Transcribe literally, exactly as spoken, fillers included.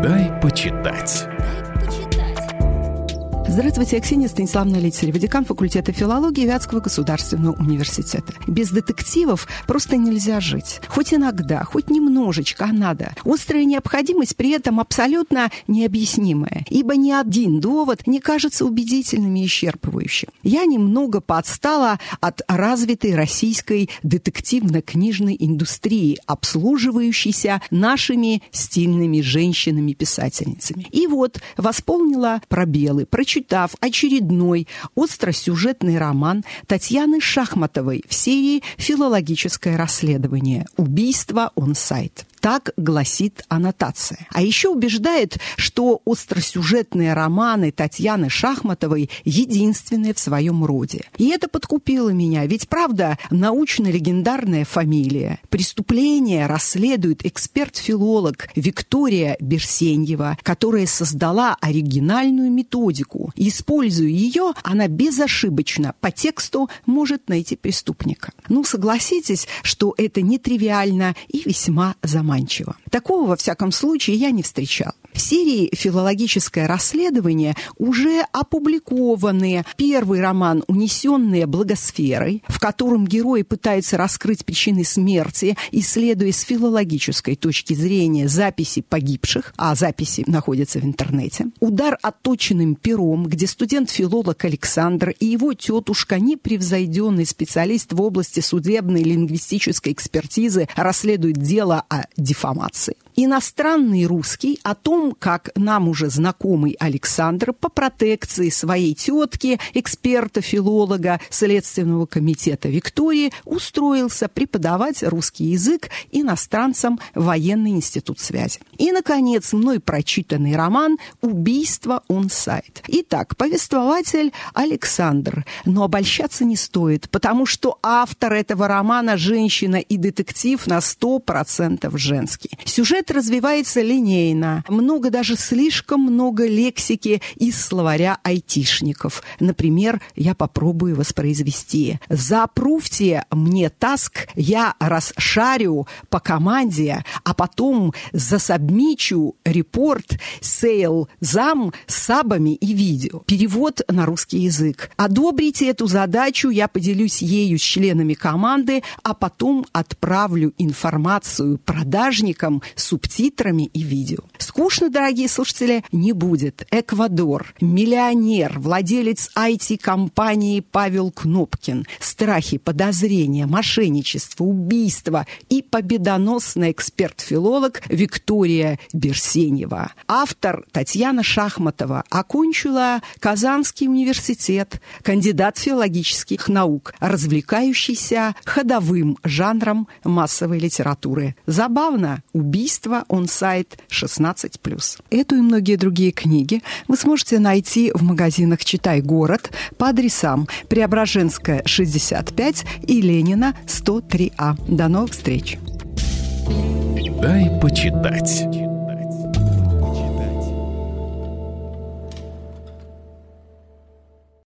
Дай почитать. Здравствуйте, я Ксения Станиславовна Литцерева, декан факультета филологии Вятского государственного университета. Без детективов просто нельзя жить. Хоть иногда, хоть немножечко, а надо. Острая необходимость при этом абсолютно необъяснимая, ибо ни один довод не кажется убедительным и исчерпывающим. Я немного поотстала от развитой российской детективно-книжной индустрии, обслуживающейся нашими стильными женщинами-писательницами. И вот восполнила пробелы, прочитала Читав очередной остросюжетный роман Татьяны Шахматовой в серии «Филологическое расследование. Убийство он-сайт». Так гласит аннотация. А еще убеждает, что остросюжетные романы Татьяны Шахматовой единственные в своем роде. И это подкупило меня. Ведь, правда, научно-легендарная фамилия. Преступление расследует эксперт-филолог Виктория Берсеньева, которая создала оригинальную методику. И, используя ее, она безошибочно по тексту может найти преступника. Ну, согласитесь, что это нетривиально и весьма заманчиво. Такого, во всяком случае, я не встречал. В серии «Филологическое расследование» уже опубликованы первый роман «Унесенные благосферой», в котором герои пытаются раскрыть причины смерти, исследуя с филологической точки зрения записи погибших, а записи находятся в интернете. «Удар отточенным пером», где студент-филолог Александр и его тетушка, непревзойденный специалист в области судебной лингвистической экспертизы, расследуют дело о дефамации. «Иностранный русский» о том, как нам уже знакомый Александр по протекции своей тетки, эксперта-филолога Следственного комитета Виктории, устроился преподавать русский язык иностранцам в Военный институт связи. И, наконец, мной прочитанный роман «Убийство он-сайт». Итак, повествователь Александр, но обольщаться не стоит, потому что автор этого романа – женщина и детектив на сто процентов женский. Сюжет развивается линейно. Много, даже слишком много лексики из словаря айтишников. Например, я попробую воспроизвести. «Запруфьте мне таск, я расшарю по команде, а потом засабмичу репорт, сейл зам с сабами и видео». Перевод на русский язык. «Одобрите эту задачу, я поделюсь ею с членами команды, а потом отправлю информацию продажникам с субтитрами и видео». Скучно, дорогие слушатели, не будет. Эквадор. Миллионер, владелец ай ти-компании Павел Кнопкин. Страхи, подозрения, мошенничество, убийство и победоносный эксперт-филолог Виктория Берсеньева. Автор Татьяна Шахматова окончила Казанский университет, кандидат филологических наук, развлекающийся ходовым жанром массовой литературы. Забавно. Убийство он-сайт шестнадцать плюс. Эту и многие другие книги вы сможете найти в магазинах «Читай город» по адресам Преображенская, шестьдесят пять и Ленина, сто три А. До новых встреч! Дай почитать.